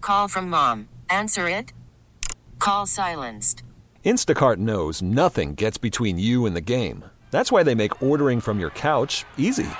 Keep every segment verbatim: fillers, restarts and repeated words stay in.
Call from mom. Answer it. Call silenced. Instacart knows nothing gets between you and the game. That's why they make ordering from your couch easy.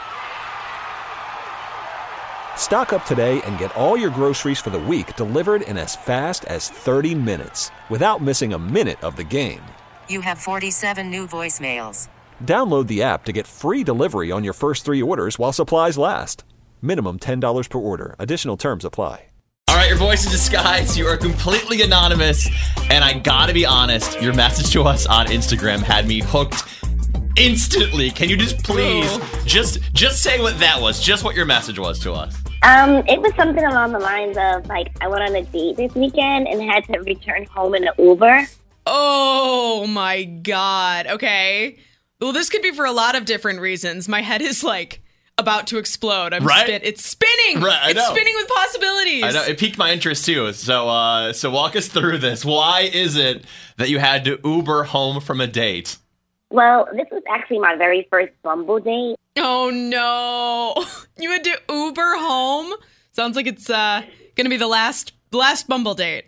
Stock up today and get all your groceries for the week delivered in as fast as thirty minutes without missing a minute of the game. You have forty-seven new voicemails. Download the app to get free delivery on your first three orders while supplies last. Minimum ten dollars per order. Additional terms apply. All right, your voice in disguise. You are completely anonymous. And I gotta be honest, your message to us on Instagram had me hooked instantly. Can you just please oh. just just say what that was? Just what your message was to us. Um, it was something along the lines of, like, I went on a date this weekend and had to return home in an Uber. Oh, my God. Okay. Well, this could be for a lot of different reasons. My head is, like, about to explode. I'm right? spin- It's spinning. Right, I it's know. spinning with possibilities. I know. It piqued my interest, too. So, uh, so walk us through this. Why is it that you had to Uber home from a date? Well, this was actually my very first Bumble date. Oh, no. You had to Uber home? Sounds like it's uh, going to be the last last Bumble date.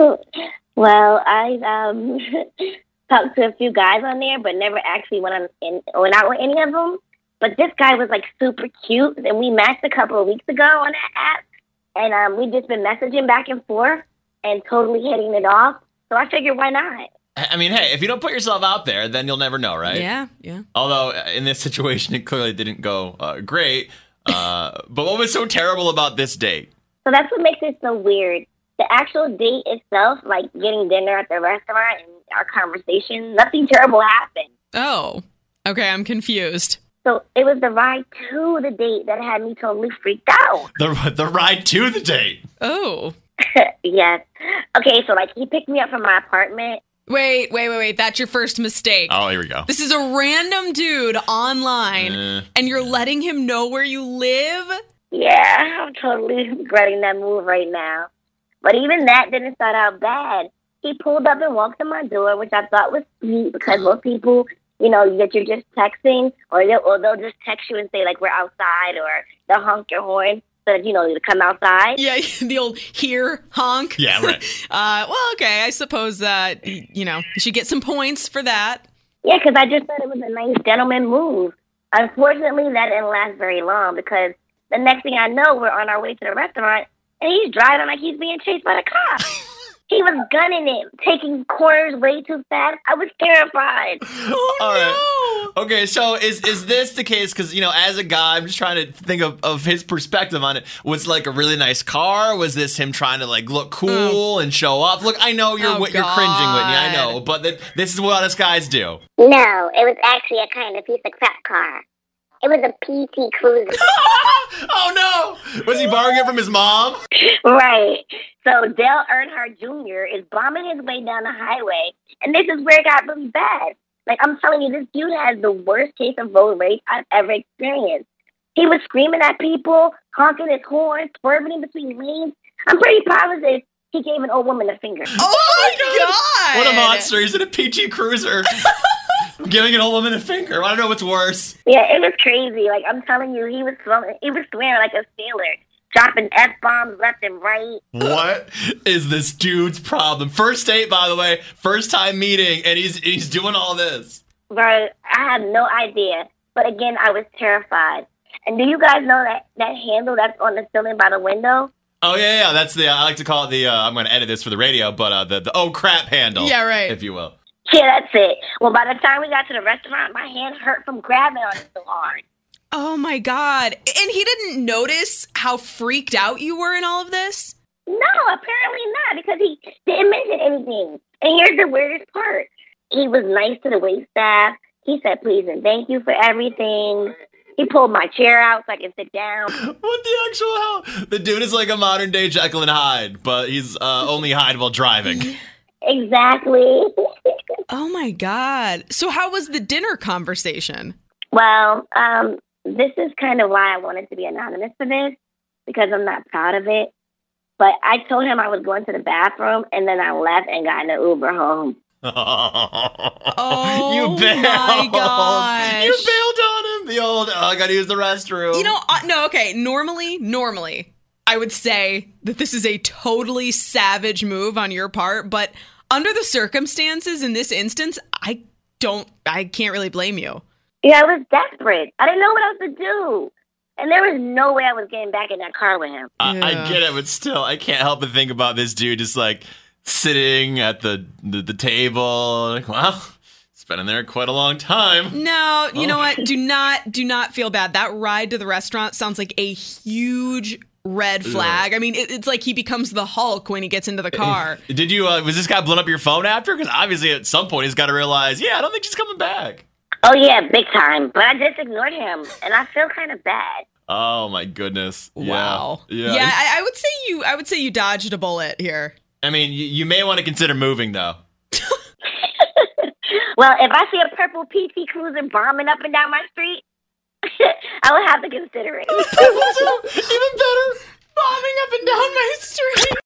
Well, I um, talked to a few guys on there, but never actually went, on in, went out with any of them. But this guy was, like, super cute, and we matched a couple of weeks ago on that app. And um, we've just been messaging back and forth and totally hitting it off. So I figured, why not? I mean, hey, if you don't put yourself out there, then you'll never know, right? Yeah, yeah. Although, in this situation, it clearly didn't go uh, great. Uh, but what was so terrible about this date? So that's what makes it so weird. The actual date itself, like getting dinner at the restaurant and our conversation, nothing terrible happened. Oh, okay, I'm confused. So it was the ride to the date that had me totally freaked out. The, the ride to the date? Oh. Yes. Okay, so, like, he picked me up from my apartment. Wait, wait, wait, wait. That's your first mistake. Oh, here we go. This is a random dude online, uh. and you're letting him know where you live? Yeah, I'm totally regretting that move right now. But even that didn't start out bad. He pulled up and walked to my door, which I thought was sweet because most people, you know, that you're just texting, or they'll, or they'll just text you and say, like, we're outside, or they'll honk your horn. So that, you know, to come outside. Yeah, the old here honk. Yeah, right. uh, well, okay, I suppose that, you know, you should get some points for that. Yeah, because I just thought it was a nice gentleman move. Unfortunately, that didn't last very long because the next thing I know, we're on our way to the restaurant, and he's driving like he's being chased by the cops. He was gunning it, taking corners way too fast. I was terrified. Oh, All no. Right. Okay, so is is this the case? Because, you know, as a guy, I'm just trying to think of, of his perspective on it. Was it like a really nice car? Was this him trying to, like, look cool oh. and show off? Look, I know you're oh, you're cringing, Whitney. I know, but that, this is what us guys do. No, it was actually a kind of piece of crap car. It was a P T Cruiser. Oh, no! Was he borrowing it from his mom? Right. So Dale Earnhardt Junior is bombing his way down the highway, and this is where it got really bad. Like, I'm telling you, this dude has the worst case of road rage I've ever experienced. He was screaming at people, honking his horn, swerving in between lanes. I'm pretty positive he gave an old woman a finger. Oh, my God! What a monster. He's in a P T Cruiser. Giving an old woman a finger. I don't know what's worse. Yeah, it was crazy. Like, I'm telling you, he was throwing, he was swearing like a sailor, dropping F-bombs left and right. What is this dude's problem? First date, by the way, first time meeting, and he's he's doing all this. Bro, I have no idea. But again, I was terrified. And do you guys know that, that handle that's on the ceiling by the window? Oh, yeah, yeah. That's the, uh, I like to call it the, uh, I'm going to edit this for the radio, but uh, the, the oh crap handle. Yeah, right. If you will. Yeah, that's it. Well, by the time we got to the restaurant, my hand hurt from grabbing on it so hard. Oh, my God. And he didn't notice how freaked out you were in all of this? No, apparently not, because he didn't mention anything. And here's the weirdest part. He was nice to the waitstaff. He said please and thank you for everything. He pulled my chair out so I can sit down. What the actual hell? The dude is like a modern day Jekyll and Hyde, but he's uh, only Hyde while driving. Exactly. Oh, my God. So how was the dinner conversation? Well, um, this is kind of why I wanted to be anonymous for this, because I'm not proud of it. But I told him I was going to the bathroom, and then I left and got in an Uber home. Oh, you bailed. my gosh. You bailed on him. The old, oh, I got to use the restroom. You know, uh, no, okay, normally, normally, I would say that this is a totally savage move on your part, but under the circumstances in this instance, I don't, I can't really blame you. Yeah, I was desperate. I didn't know what else to do. And there was no way I was getting back in that car with him. I, Yeah. I get it, but still, I can't help but think about this dude just like sitting at the the, the table. Like, wow, it's been in there quite a long time. No, you Oh. know what? Do not, do not feel bad. That ride to the restaurant sounds like a huge red flag. I mean, it, it's like he becomes the Hulk when he gets into the car. Did you, uh, was this guy blowing up your phone after? Because obviously at some point he's got to realize, yeah, I don't think she's coming back. Oh, yeah, big time. But I just ignored him, and I feel kind of bad. Oh my goodness! Yeah. Wow. Yeah. Yeah, I, I would say you. I would say you dodged a bullet here. I mean, you, you may want to consider moving though. Well, if I see a purple P T Cruiser bombing up and down my street, I will have to consider it. Even better. Bombing up and down my street.